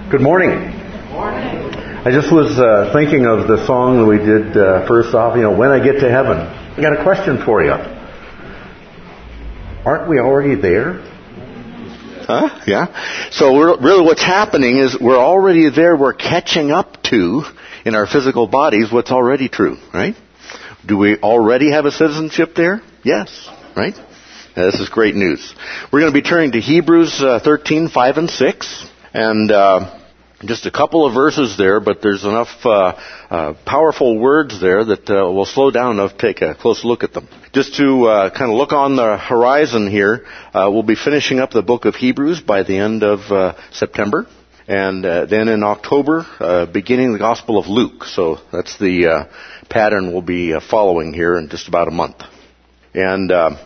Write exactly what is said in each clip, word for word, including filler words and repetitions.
Good morning. Morning. I just was uh, thinking of the song that we did uh, first off, you know, When I Get to Heaven. I got a question for you. Aren't we already there? Huh? Yeah. So we're, really what's happening is we're already there. We're catching up to, in our physical bodies, what's already true, right? Do we already have a citizenship there? Yes, right? Now, this is great news. We're going to be turning to Hebrews uh, thirteen, five and six. And uh, just a couple of verses there, but there's enough uh, uh, powerful words there that uh, we'll slow down enough to take a close look at them. Just to uh, kind of look on the horizon here, uh, we'll be finishing up the book of Hebrews by the end of uh, September. And uh, then in October, uh, beginning the Gospel of Luke. So that's the uh, pattern we'll be uh, following here in just about a month. And... Uh,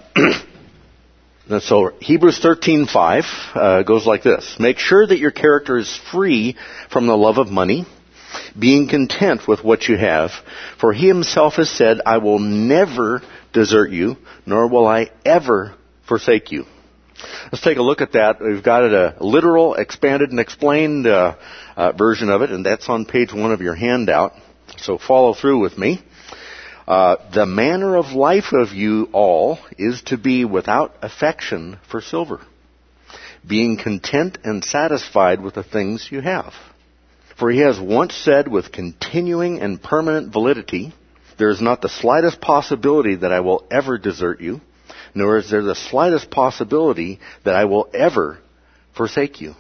And so Hebrews thirteen five uh, goes like this. Make sure that your character is free from the love of money, being content with what you have. For he himself has said, I will never desert you, nor will I ever forsake you. Let's take a look at that. We've got it a literal, expanded, and explained uh, uh, version of it, and that's on page one of your handout. So follow through with me. Uh, the manner of life of you all is to be without affection for silver, being content and satisfied with the things you have. For he has once said with continuing and permanent validity, there is not the slightest possibility that I will ever desert you, nor is there the slightest possibility that I will ever forsake you.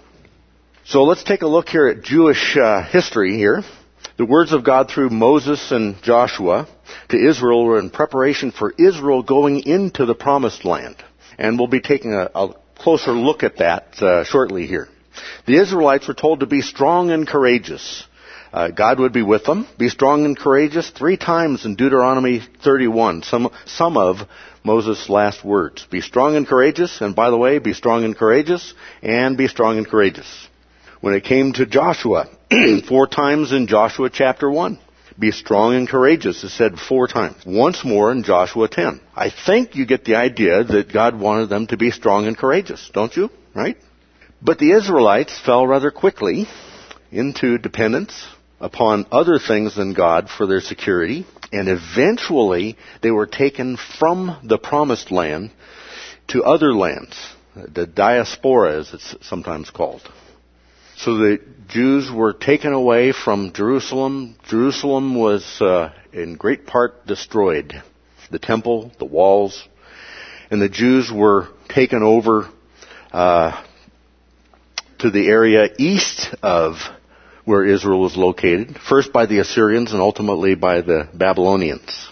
So let's take a look here at Jewish uh, history here. The words of God through Moses and Joshua to Israel were in preparation for Israel going into the Promised Land. And we'll be taking a, a closer look at that uh, shortly here. The Israelites were told to be strong and courageous. Uh, God would be with them. Be strong and courageous three times in Deuteronomy thirty-one, some, some of Moses' last words. Be strong and courageous, and by the way, be strong and courageous, and be strong and courageous. When it came to Joshua, four times in Joshua chapter one. Be strong and courageous, it said four times. Once more in Joshua ten. I think you get the idea that God wanted them to be strong and courageous, don't you? Right? But the Israelites fell rather quickly into dependence upon other things than God for their security, and eventually they were taken from the Promised Land to other lands, the diaspora as it's sometimes called. So the Jews were taken away from Jerusalem. Jerusalem was uh, in great part destroyed. The temple, the walls, and the Jews were taken over uh, to the area east of where Israel was located, first by the Assyrians and ultimately by the Babylonians.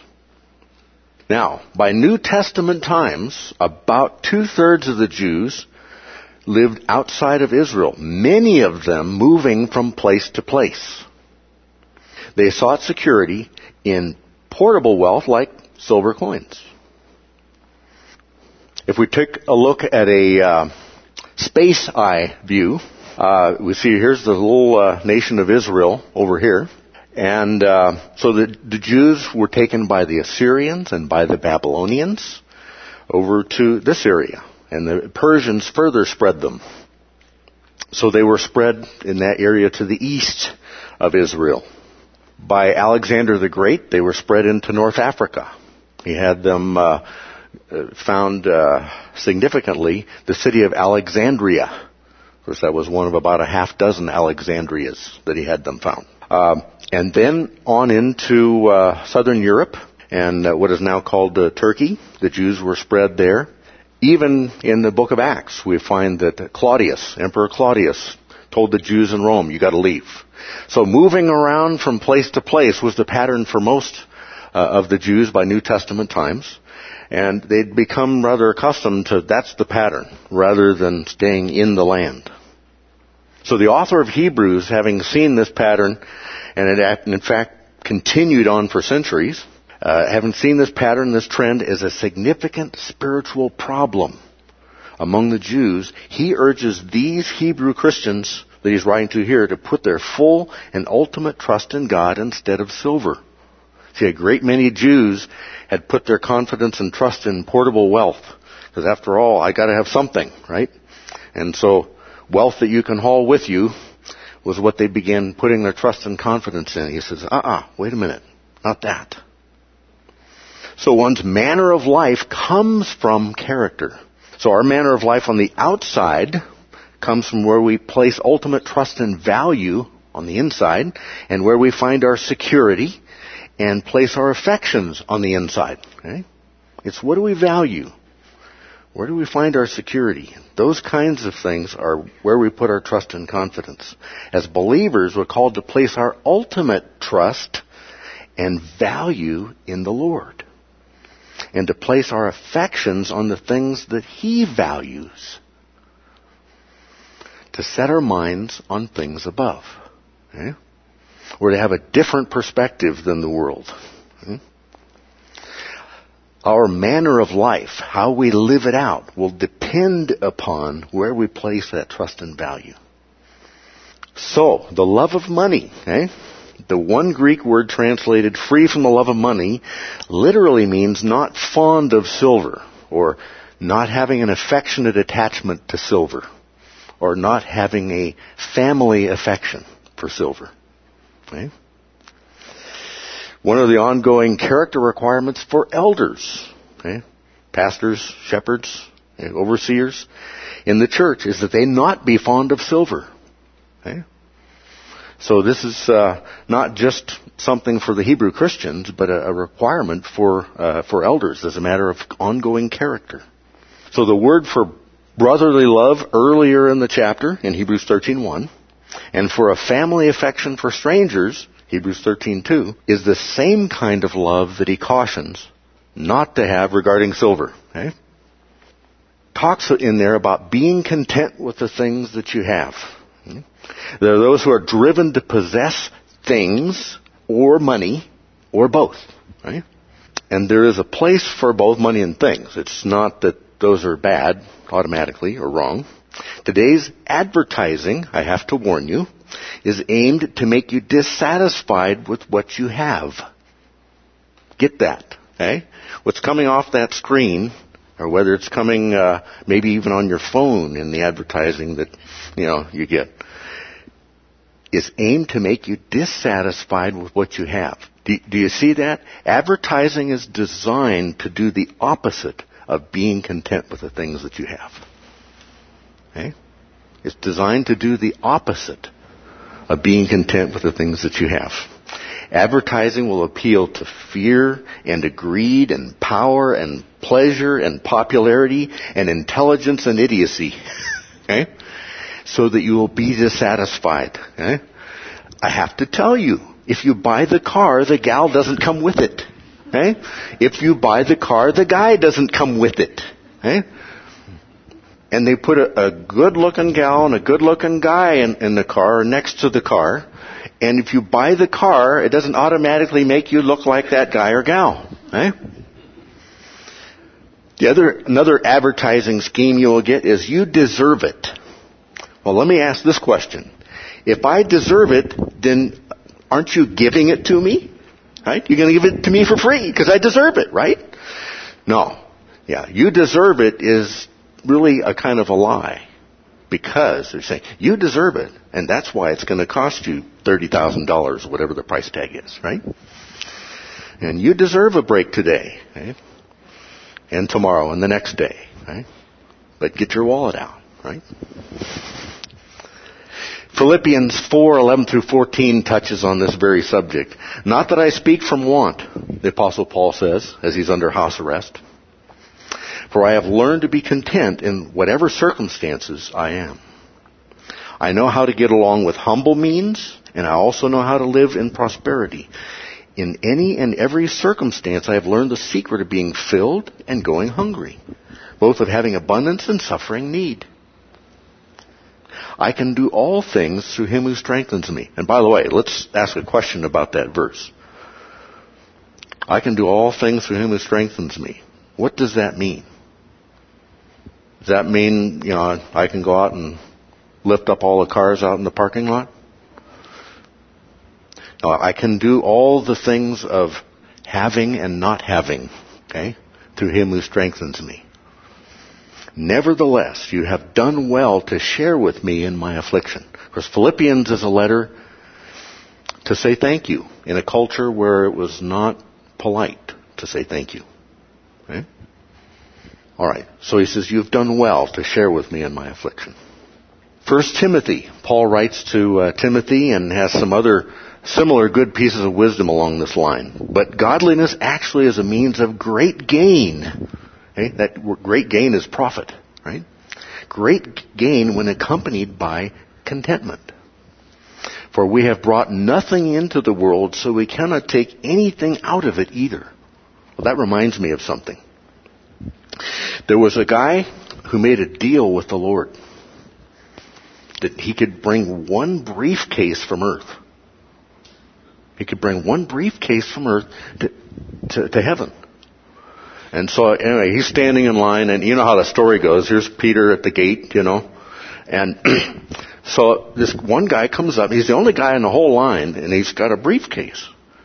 Now, by New Testament times, about two-thirds of the Jews lived outside of Israel, many of them moving from place to place. They sought security in portable wealth like silver coins. If we take a look at a uh, space eye view, uh, we see here's the little uh, nation of Israel over here. And uh, so the, the Jews were taken by the Assyrians and by the Babylonians over to this area. And the Persians further spread them. So they were spread in that area to the east of Israel. By Alexander the Great, they were spread into North Africa. He had them uh, found uh, significantly the city of Alexandria. Of course, that was one of about a half dozen Alexandrias that he had them found. Um, and then on into uh, southern Europe and uh, what is now called uh, Turkey. The Jews were spread there. Even in the book of Acts, we find that Claudius, Emperor Claudius, told the Jews in Rome, you got to leave. So moving around from place to place was the pattern for most uh, of the Jews by New Testament times. And they'd become rather accustomed to that's the pattern, rather than staying in the land. So the author of Hebrews, having seen this pattern, and it had in fact continued on for centuries, Uh, having seen this pattern, this trend as a significant spiritual problem among the Jews, he urges these Hebrew Christians that he's writing to here to put their full and ultimate trust in God instead of silver. See, a great many Jews had put their confidence and trust in portable wealth, because after all, I got to have something, right? And so wealth that you can haul with you was what they began putting their trust and confidence in. He says, uh-uh, wait a minute, not that. So one's manner of life comes from character. So our manner of life on the outside comes from where we place ultimate trust and value on the inside, and where we find our security and place our affections on the inside. Okay? It's what do we value? Where do we find our security? Those kinds of things are where we put our trust and confidence. As believers, we're called to place our ultimate trust and value in the Lord, and to place our affections on the things that He values, to set our minds on things above. Okay? We're to have a different perspective than the world. Okay? Our manner of life, how we live it out, will depend upon where we place that trust and value. So, the love of money, okay? The one Greek word translated free from the love of money literally means not fond of silver, or not having an affectionate attachment to silver, or not having a family affection for silver. Okay? One of the ongoing character requirements for elders, okay, pastors, shepherds, overseers in the church, is that they not be fond of silver. Okay? So this is uh, not just something for the Hebrew Christians, but a, a requirement for uh, for elders as a matter of ongoing character. So the word for brotherly love earlier in the chapter, in Hebrews thirteen one, and for a family affection for strangers, Hebrews thirteen two, is the same kind of love that he cautions not to have regarding silver. Okay? Talks in there about being content with the things that you have. Okay? There are those who are driven to possess things or money or both. Right? And there is a place for both money and things. It's not that those are bad automatically or wrong. Today's advertising, I have to warn you, is aimed to make you dissatisfied with what you have. Get that, okay? What's coming off that screen, or whether it's coming uh, maybe even on your phone in the advertising that, you know, you get, is aimed to make you dissatisfied with what you have. Do, do you see that? Advertising is designed to do the opposite of being content with the things that you have. Okay? It's designed to do the opposite of being content with the things that you have. Advertising will appeal to fear and to greed and power and pleasure and popularity and intelligence and idiocy. Okay? So that you will be dissatisfied. Okay? I have to tell you, if you buy the car, the gal doesn't come with it. Okay? If you buy the car, the guy doesn't come with it. Okay? And they put a, a good-looking gal and a good-looking guy in, in the car next to the car. And if you buy the car, it doesn't automatically make you look like that guy or gal. Okay? The other, another advertising scheme you will get is you deserve it. Well, let me ask this question. If I deserve it, then aren't you giving it to me? Right? You're going to give it to me for free because I deserve it, right? No. Yeah, you deserve it is really a kind of a lie, because they're saying you deserve it, and that's why it's going to cost you thirty thousand dollars, whatever the price tag is, right? And you deserve a break today, okay? And tomorrow and the next day, right? But get your wallet out, right? Philippians four eleven through fourteen touches on this very subject. Not that I speak from want, the Apostle Paul says, as he's under house arrest. For I have learned to be content in whatever circumstances I am. I know how to get along with humble means, and I also know how to live in prosperity. In any and every circumstance, I have learned the secret of being filled and going hungry, both of having abundance and suffering need. I can do all things through Him who strengthens me. And by the way, let's ask a question about that verse. I can do all things through Him who strengthens me. What does that mean? Does that mean, you know, I can go out and lift up all the cars out in the parking lot? No, I can do all the things of having and not having, okay, through Him who strengthens me. Nevertheless, you have done well to share with me in my affliction. Because Philippians is a letter to say thank you in a culture where it was not polite to say thank you. Okay? All right. So he says, you've done well to share with me in my affliction. First Timothy. Paul writes to uh, Timothy and has some other similar good pieces of wisdom along this line. But godliness actually is a means of great gain. Okay? That great gain is profit, right? Great gain when accompanied by contentment. For we have brought nothing into the world, so we cannot take anything out of it either. Well, that reminds me of something. There was a guy who made a deal with the Lord that he could bring one briefcase from earth. He could bring one briefcase from earth to, to, to heaven. And so anyway, he's standing in line, and you know how the story goes. Here's Peter at the gate, you know. And so this one guy comes up. He's the only guy in the whole line, and he's got a briefcase.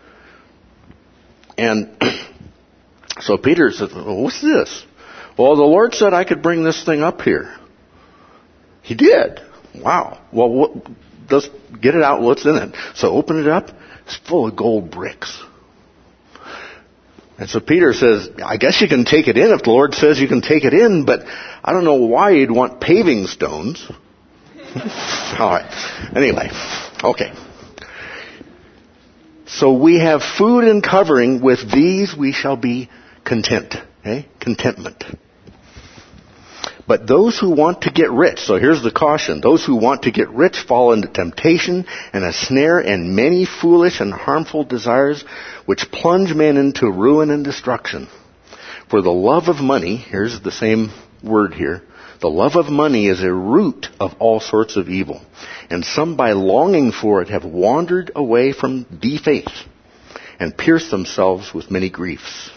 And so Peter says, well, what's this? Well, the Lord said I could bring this thing up here. He did. Wow. Well, what, let's get it out. What's in it? So open it up. It's full of gold bricks. And so Peter says, I guess you can take it in if the Lord says you can take it in, but I don't know why you'd want paving stones. All right. Anyway, okay. So we have food and covering. With these we shall be content. Okay? Contentment. But those who want to get rich, so here's the caution, those who want to get rich fall into temptation and a snare and many foolish and harmful desires which plunge men into ruin and destruction. For the love of money, here's the same word here, the love of money is a root of all sorts of evil. And some by longing for it have wandered away from the faith and pierced themselves with many griefs.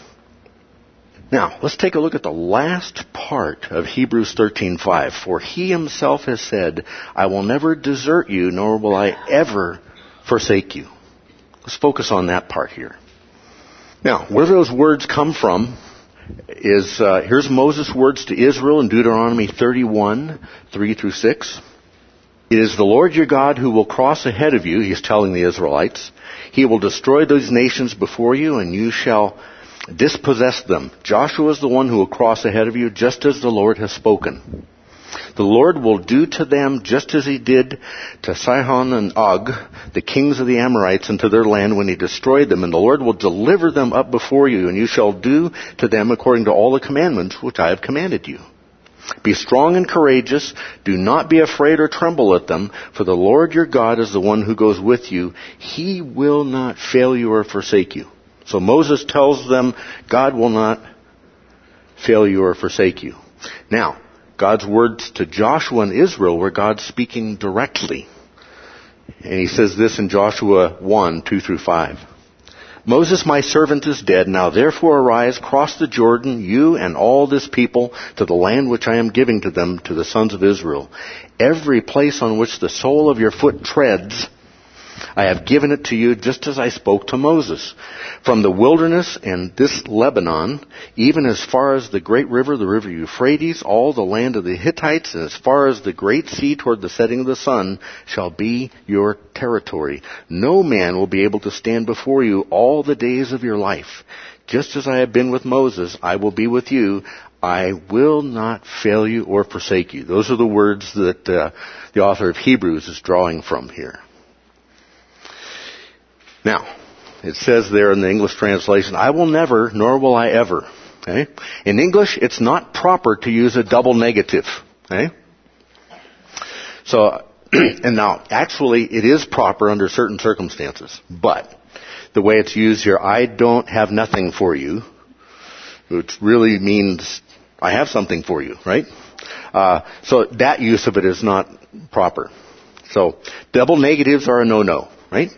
Now, let's take a look at the last part of Hebrews thirteen five. For he himself has said, I will never desert you, nor will I ever forsake you. Let's focus on that part here. Now, where those words come from is, uh, here's Moses' words to Israel in Deuteronomy thirty-one, three through six. It is the Lord your God who will cross ahead of you, he's telling the Israelites. He will destroy those nations before you, and you shall dispossess them. Joshua is the one who will cross ahead of you, just as the Lord has spoken. The Lord will do to them just as he did to Sihon and Og, the kings of the Amorites, and to their land when he destroyed them. And the Lord will deliver them up before you, and you shall do to them according to all the commandments which I have commanded you. Be strong and courageous. Do not be afraid or tremble at them, for the Lord your God is the one who goes with you. He will not fail you or forsake you. So Moses tells them, God will not fail you or forsake you. Now, God's words to Joshua and Israel were God speaking directly. And he says this in Joshua one, two through five. Moses, my servant, is dead. Now therefore arise, cross the Jordan, you and all this people, to the land which I am giving to them, to the sons of Israel. Every place on which the sole of your foot treads, I have given it to you just as I spoke to Moses. From the wilderness and this Lebanon, even as far as the great river, the river Euphrates, all the land of the Hittites, and as far as the great sea toward the setting of the sun, shall be your territory. No man will be able to stand before you all the days of your life. Just as I have been with Moses, I will be with you. I will not fail you or forsake you. Those are the words that uh, the author of Hebrews is drawing from here. Now, it says there in the English translation, I will never, nor will I ever. Okay? In English, it's not proper to use a double negative. Okay? So, and now, actually, it is proper under certain circumstances. But, the way it's used here, I don't have nothing for you, which really means I have something for you, right? Uh, so that use of it is not proper. So, double negatives are a no-no, right?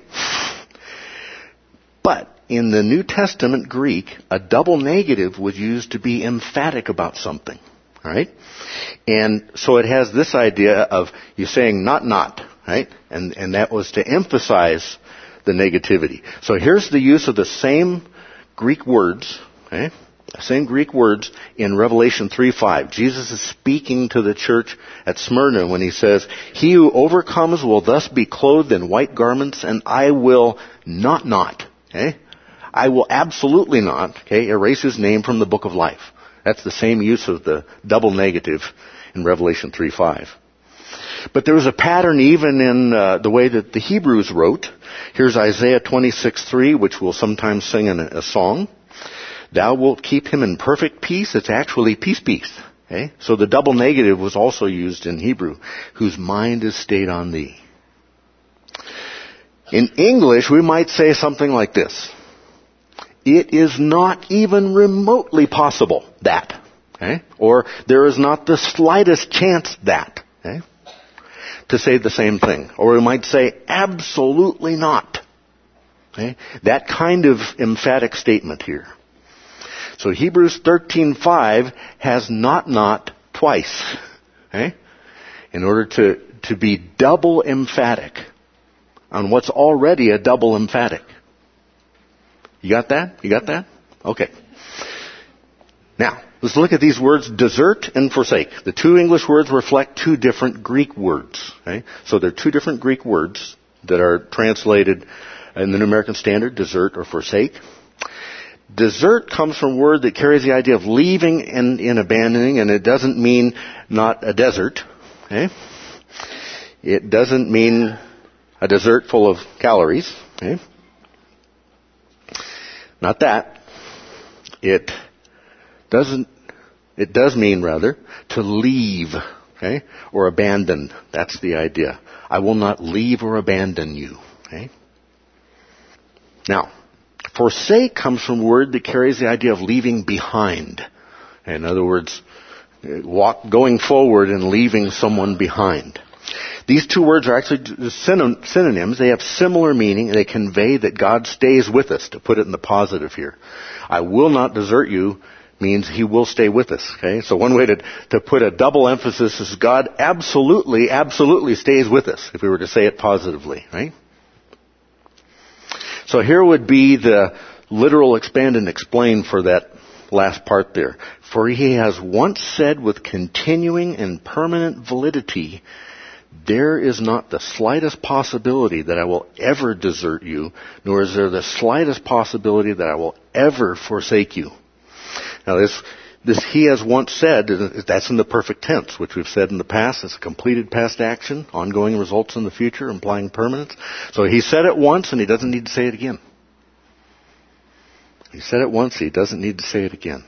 But in the New Testament Greek, a double negative was used to be emphatic about something. All right? And so it has this idea of you saying not, not, right? And, and that was to emphasize the negativity. So here's the use of the same Greek words, okay? Same Greek words in Revelation three five. Jesus is speaking to the church at Smyrna when he says, "He who overcomes will thus be clothed in white garments, and I will not not." Okay? I will absolutely not, okay, erase his name from the book of life. That's the same use of the double negative in Revelation three five. But there was a pattern even in uh, the way that the Hebrews wrote. Here's Isaiah twenty-six three, which we'll sometimes sing in a, a song. Thou wilt keep him in perfect peace. It's actually peace, peace. Okay? So the double negative was also used in Hebrew, whose mind is stayed on thee. In English, we might say something like this. It is not even remotely possible that. Okay? Or there is not the slightest chance that. Okay? To say the same thing. Or we might say absolutely not. Okay? That kind of emphatic statement here. So Hebrews thirteen five has not not twice. Okay? In order to, to be double emphatic on what's already a double emphatic. You got that? You got that? Okay. Now, let's look at these words, desert and forsake. The two English words reflect two different Greek words. Okay? So they're two different Greek words that are translated in the New American Standard, desert or forsake. Desert comes from a word that carries the idea of leaving and, and abandoning, and it doesn't mean not a desert. Okay? It doesn't mean a dessert full of calories. Okay? Not that. It doesn't, it does mean rather to leave, okay, or abandon. That's the idea. I will not leave or abandon you, okay? Now, forsake comes from a word that carries the idea of leaving behind. In other words, walk, going forward and leaving someone behind. These two words are actually synonyms. They have similar meaning. They convey that God stays with us, to put it in the positive here. I will not desert you means He will stay with us. Okay, so one way to, to put a double emphasis is God absolutely, absolutely stays with us, if we were to say it positively, right? So here would be the literal expand and explain for that last part there. For He has once said with continuing and permanent validity, there is not the slightest possibility that I will ever desert you, nor is there the slightest possibility that I will ever forsake you. Now this, this He has once said, that's in the perfect tense, which we've said in the past. It's a completed past action, ongoing results in the future, implying permanence. So He said it once and He doesn't need to say it again. He said it once, He doesn't need to say it again.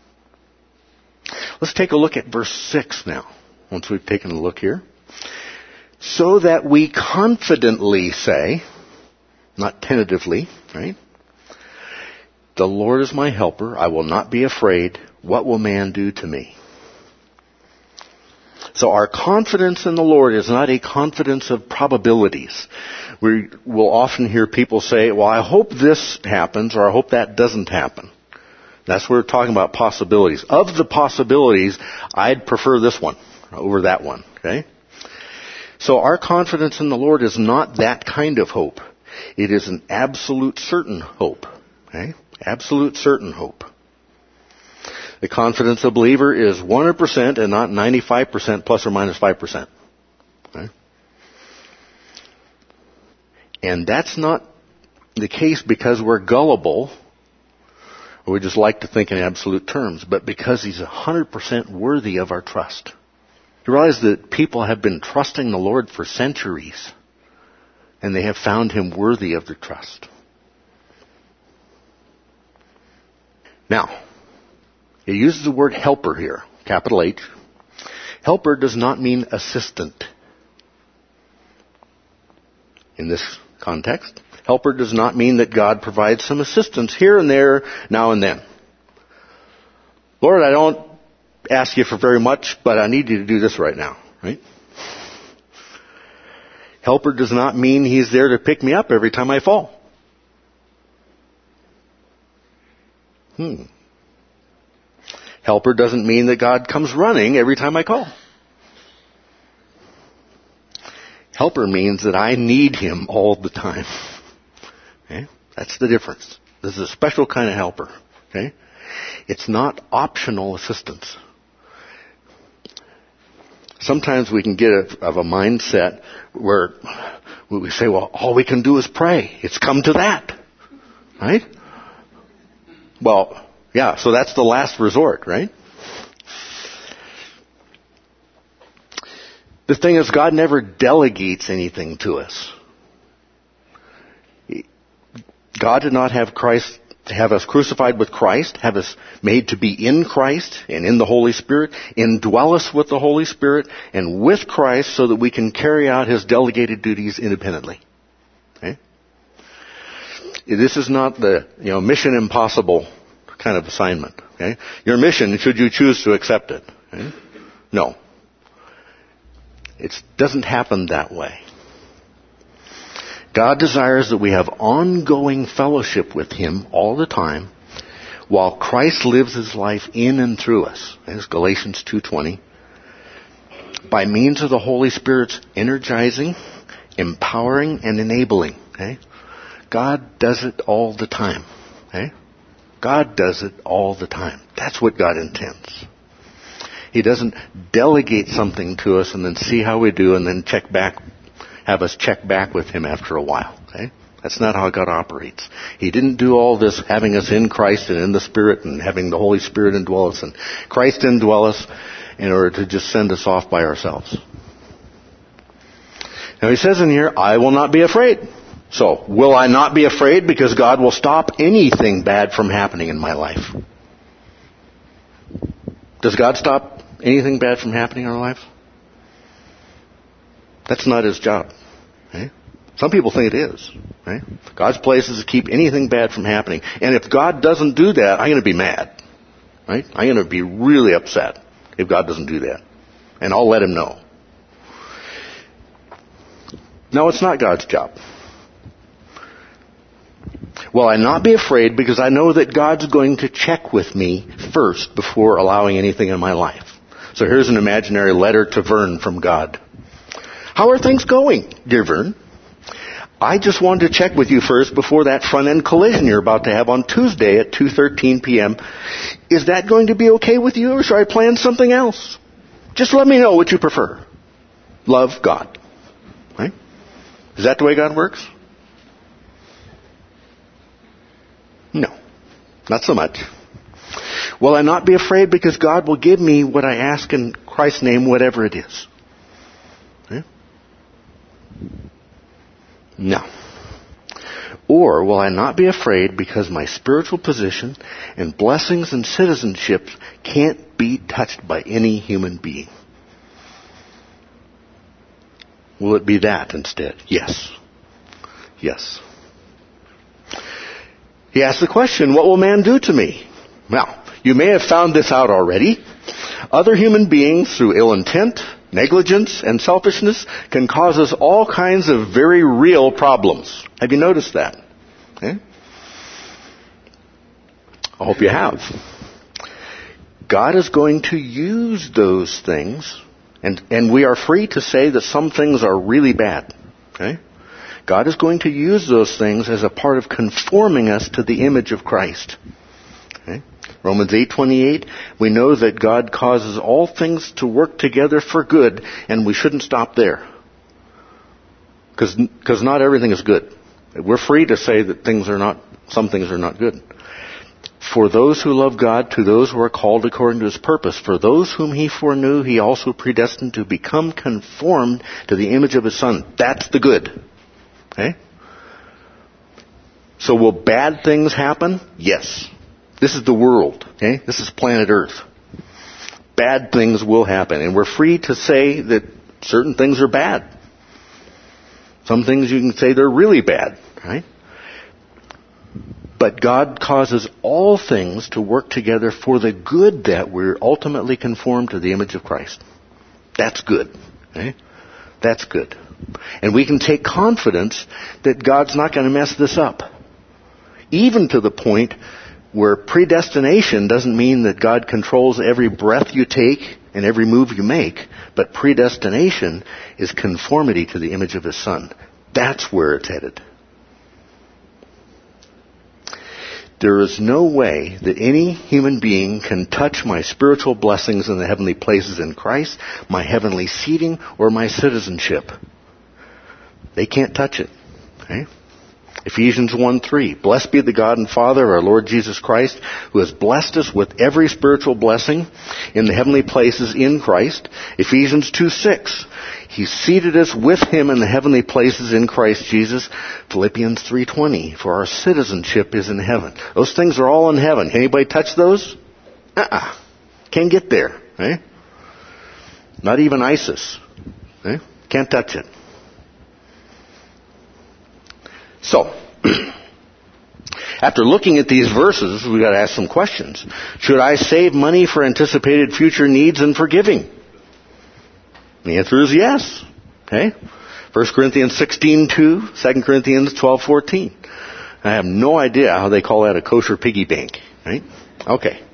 Let's take a look at verse six now, once we've taken a look here. So that we confidently say, not tentatively, right? The Lord is my helper. I will not be afraid. What will man do to me? So our confidence in the Lord is not a confidence of probabilities. We will often hear people say, well, I hope this happens or I hope that doesn't happen. That's what we're talking about, possibilities. Of the possibilities, I'd prefer this one over that one, okay? So our confidence in the Lord is not that kind of hope. It is an absolute certain hope. Okay? Absolute certain hope. The confidence of a believer is one hundred percent and not ninety-five percent plus or minus five percent. Okay? And that's not the case because we're gullible, or we just like to think in absolute terms, but because He's one hundred percent worthy of our trust. You realize that people have been trusting the Lord for centuries, and they have found Him worthy of their trust. Now, it uses the word helper here, capital H. Helper does not mean assistant. In this context, helper does not mean that God provides some assistance here and there, now and then. Lord, I don't ask you for very much, but I need you to do this right now, right? Helper does not mean He's there to pick me up every time I fall. Hmm. Helper doesn't mean that God comes running every time I call. Helper means that I need Him all the time. Okay? That's the difference. This is a special kind of helper. Okay? It's not optional assistance. Sometimes we can get a, of a mindset where we say, well, all we can do is pray. It's come to that. Right? Well, yeah, so that's the last resort, right? The thing is, God never delegates anything to us. God did not have Christ, have us crucified with Christ, have us made to be in Christ and in the Holy Spirit, indwell us with the Holy Spirit and with Christ so that we can carry out His delegated duties independently. Okay? This is not the, you know, mission impossible kind of assignment. Okay? Your mission, should you choose to accept it. Okay? No. It doesn't happen that way. God desires that we have ongoing fellowship with Him all the time while Christ lives His life in and through us. That's Galatians two twenty. By means of the Holy Spirit's energizing, empowering, and enabling. Okay? God does it all the time. Okay? God does it all the time. That's what God intends. He doesn't delegate something to us and then see how we do and then check back, have us check back with Him after a while. Okay? That's not how God operates. He didn't do all this having us in Christ and in the Spirit and having the Holy Spirit indwell us and Christ indwell us in order to just send us off by ourselves. Now He says in here, I will not be afraid. So, will I not be afraid because God will stop anything bad from happening in my life? Does God stop anything bad from happening in our life? That's not His job. Okay? Some people think it is. Okay? God's place is to keep anything bad from happening. And if God doesn't do that, I'm going to be mad. Right? I'm going to be really upset if God doesn't do that. And I'll let Him know. No, it's not God's job. Will I not be afraid because I know that God's going to check with me first before allowing anything in my life? So here's an imaginary letter to Vern from God. How are things going, dear Vern? I just wanted to check with you first before that front-end collision you're about to have on Tuesday at two thirteen p.m. Is that going to be okay with you, or should I plan something else? Just let me know what you prefer. Love, God. Right? Is that the way God works? No, not so much. Will I not be afraid because God will give me what I ask in Christ's name, whatever it is? Okay? No. Or will I not be afraid because my spiritual position and blessings and citizenship can't be touched by any human being? Will it be that instead? Yes. Yes. He asks the question, what will man do to me? Well, you may have found this out already. Other human beings, through ill intent, negligence, and selfishness, can cause us all kinds of very real problems. Have you noticed that? Okay? I hope you have. God is going to use those things, and, and we are free to say that some things are really bad. Okay? God is going to use those things as a part of conforming us to the image of Christ. Okay? Romans eight twenty-eight, we know that God causes all things to work together for good, and we shouldn't stop there. Because not everything is good. We're free to say that things are not, some things are not good. For those who love God, to those who are called according to His purpose, for those whom He foreknew, He also predestined to become conformed to the image of His Son. That's the good. Okay? So will bad things happen? Yes. This is the world. Okay? This is planet Earth. Bad things will happen. And we're free to say that certain things are bad. Some things you can say they're really bad. Right? But God causes all things to work together for the good that we're ultimately conformed to the image of Christ. That's good. Okay? That's good. And we can take confidence that God's not going to mess this up. Even to the point where predestination doesn't mean that God controls every breath you take and every move you make, but predestination is conformity to the image of His Son. That's where it's headed. There is no way that any human being can touch my spiritual blessings in the heavenly places in Christ, my heavenly seating, or my citizenship. They can't touch it. Okay? Ephesians one three. Blessed be the God and Father of our Lord Jesus Christ, who has blessed us with every spiritual blessing in the heavenly places in Christ. Ephesians two six. He seated us with Him in the heavenly places in Christ Jesus. Philippians three twenty. For our citizenship is in heaven. Those things are all in heaven. Can anybody touch those? Uh-uh. Can't get there. Eh? Not even ISIS. Eh? Can't touch it. So, after looking at these verses, we've got to ask some questions. Should I save money for anticipated future needs and for giving? The answer is yes. Okay? First Corinthians sixteen two, Second Corinthians twelve fourteen. I have no idea how they call that a kosher piggy bank. Right? Okay.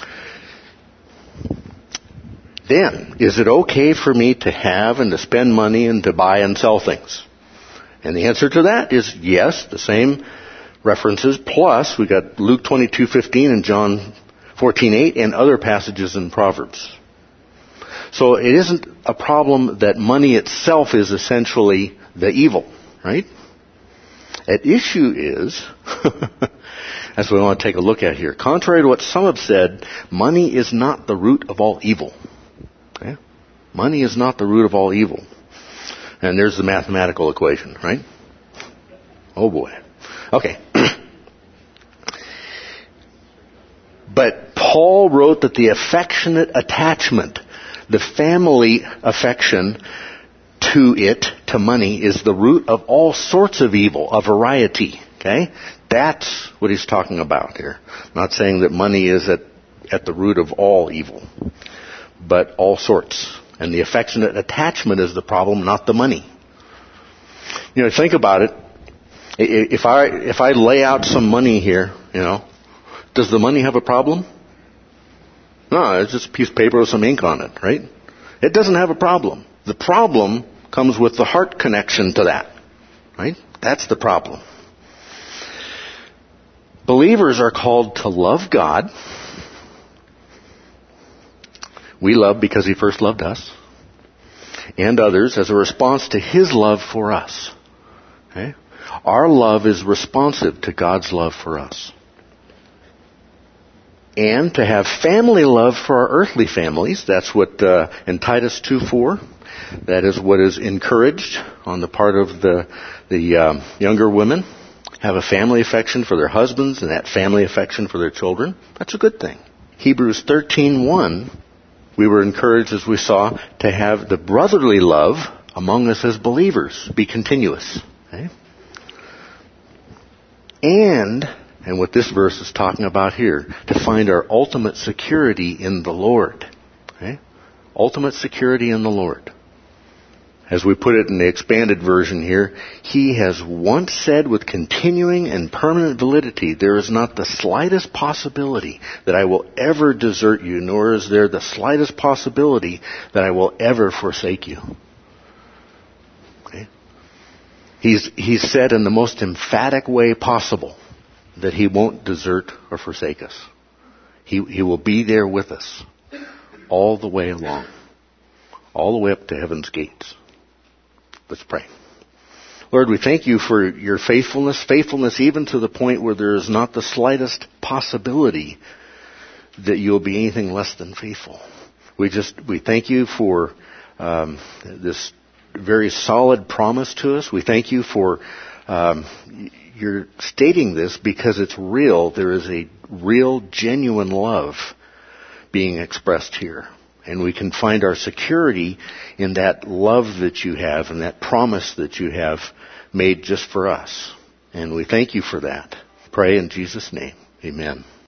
Then, is it okay for me to have and to spend money and to buy and sell things? And the answer to that is yes, the same references, plus we got Luke twenty-two fifteen and John fourteen eight and other passages in Proverbs. So it isn't a problem that money itself is essentially the evil, right? At issue is, that's what we want to take a look at here. Contrary to what some have said, money is not the root of all evil. Okay? Money is not the root of all evil. And there's the mathematical equation, right? Oh boy. Okay. But Paul wrote that the affectionate attachment, the family affection to it, to money, is the root of all sorts of evil, a variety. Okay? That's what he's talking about here. I'm not saying that money is at, at the root of all evil, but all sorts. And the affectionate attachment is the problem, not the money. You know, think about it. If I if I lay out some money here, you know, does the money have a problem? No, it's just a piece of paper with some ink on it, right? It doesn't have a problem. The problem comes with the heart connection to that, right? That's the problem. Believers are called to love God. We love because He first loved us and others as a response to His love for us. Okay? Our love is responsive to God's love for us. And to have family love for our earthly families. That's what uh, in Titus two four, that is what is encouraged on the part of the, the um, younger women. Have a family affection for their husbands and that family affection for their children. That's a good thing. Hebrews thirteen one. We were encouraged, as we saw, to have the brotherly love among us as believers be continuous. Okay? And, and what this verse is talking about here, to find our ultimate security in the Lord. Okay? Ultimate security in the Lord. As we put it in the expanded version here, He has once said with continuing and permanent validity, there is not the slightest possibility that I will ever desert you, nor is there the slightest possibility that I will ever forsake you. Okay? He's, he's said in the most emphatic way possible that He won't desert or forsake us. He, he will be there with us all the way along, all the way up to heaven's gates. Let's pray. Lord, we thank You for Your faithfulness, faithfulness even to the point where there is not the slightest possibility that You'll be anything less than faithful. We just, we thank You for um, this very solid promise to us. We thank You for um, You're stating this because it's real. There is a real, genuine love being expressed here. And we can find our security in that love that You have and that promise that You have made just for us. And we thank You for that. Pray in Jesus' name. Amen.